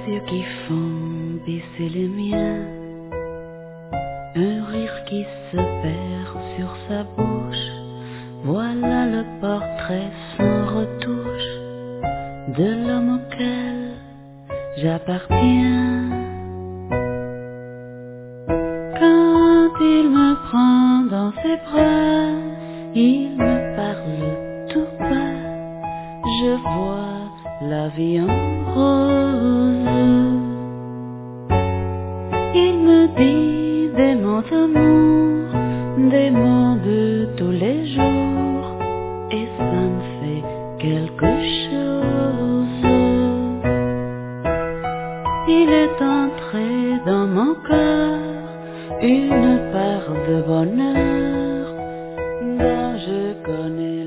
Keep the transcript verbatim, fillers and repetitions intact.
yeux qui font baisser les miens, un rire qui se perd sur sa bouche. Voilà le portrait sans retouche de l'homme auquel j'appartiens. Quand il me prend dans ses bras, il me parle tout bas, je vois la vie en rose. Il me dit des mots d'amour, des mots de tous les jours, et ça me fait quelque chose. Il est entré dans mon cœur une part de bonheur dont je connais